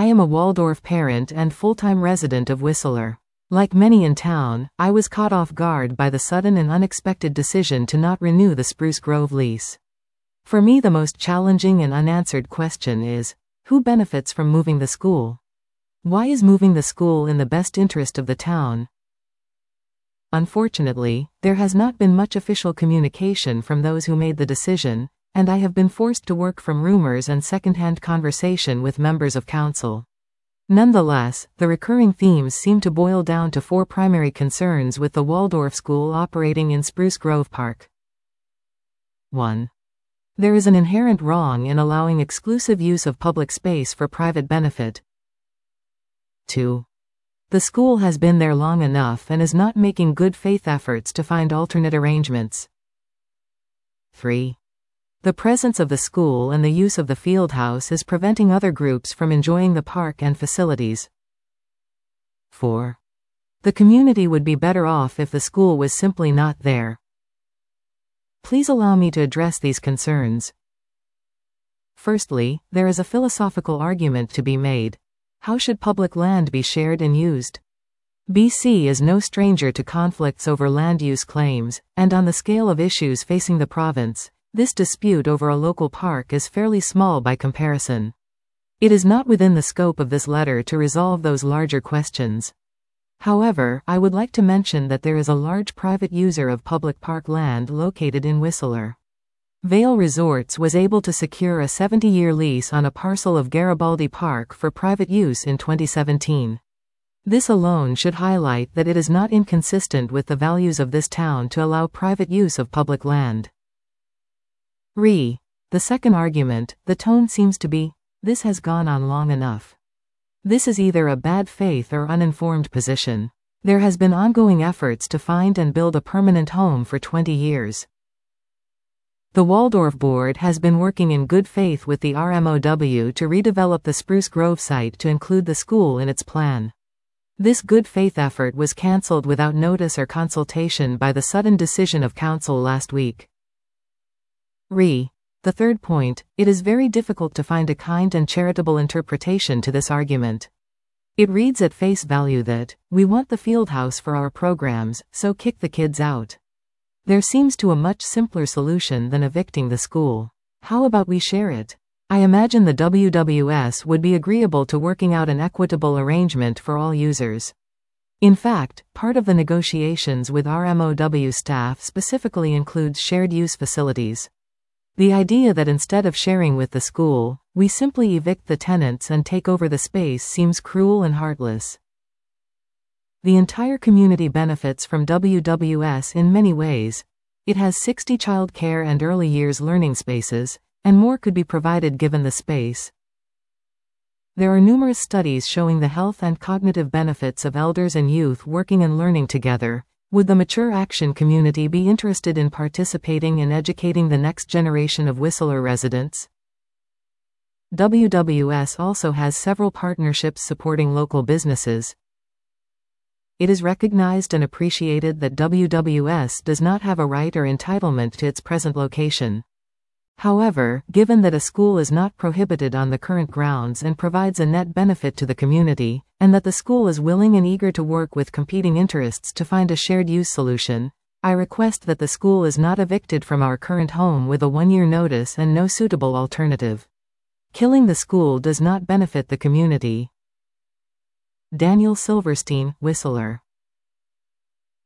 am a Waldorf parent and full-time resident of Whistler. Like many in town, I was caught off guard by the sudden and unexpected decision to not renew the Spruce Grove lease. For me, the most challenging and unanswered question is, who benefits from moving the school? Why is moving the school in the best interest of the town? Unfortunately, there has not been much official communication from those who made the decision, and I have been forced to work from rumors and second-hand conversation with members of council. Nonetheless, the recurring themes seem to boil down to 4 primary concerns with the Waldorf school operating in Spruce Grove Park. 1. There is an inherent wrong in allowing exclusive use of public space for private benefit. 2. The school has been there long enough and is not making good faith efforts to find alternate arrangements. 3. The presence of the school and the use of the fieldhouse is preventing other groups from enjoying the park and facilities. 4. The community would be better off if the school was simply not there. Please allow me to address these concerns. Firstly, there is a philosophical argument to be made. How should public land be shared and used? BC is no stranger to conflicts over land use claims, and on the scale of issues facing the province, this dispute over a local park is fairly small by comparison. It is not within the scope of this letter to resolve those larger questions. However, I would like to mention that there is a large private user of public park land located in Whistler. Vail Resorts was able to secure a 70-year lease on a parcel of Garibaldi Park for private use in 2017. This alone should highlight that it is not inconsistent with the values of this town to allow private use of public land. The second argument, the tone seems to be, this has gone on long enough. This is either a bad faith or uninformed position. There has been ongoing efforts to find and build a permanent home for 20 years. The Waldorf Board has been working in good faith with the RMOW to redevelop the Spruce Grove site to include the school in its plan. This good faith effort was cancelled without notice or consultation by the sudden decision of council last week. The third point, it is very difficult to find a kind and charitable interpretation to this argument. It reads at face value that, we want the fieldhouse for our programs, so kick the kids out. There seems to a much simpler solution than evicting the school. How about we share it? I imagine the WWS would be agreeable to working out an equitable arrangement for all users. In fact, part of the negotiations with RMOW staff specifically includes shared use facilities. The idea that instead of sharing with the school, we simply evict the tenants and take over the space seems cruel and heartless. The entire community benefits from WWS in many ways. It has 60 child care and early years learning spaces, and more could be provided given the space. There are numerous studies showing the health and cognitive benefits of elders and youth working and learning together. Would the Mature Action community be interested in participating in educating the next generation of Whistler residents? WWS also has several partnerships supporting local businesses. It is recognized and appreciated that WWS does not have a right or entitlement to its present location. However, given that a school is not prohibited on the current grounds and provides a net benefit to the community, and that the school is willing and eager to work with competing interests to find a shared use solution, I request that the school is not evicted from our current home with a 1-year notice and no suitable alternative. Killing the school does not benefit the community. Daniel Silverstein, Whistler.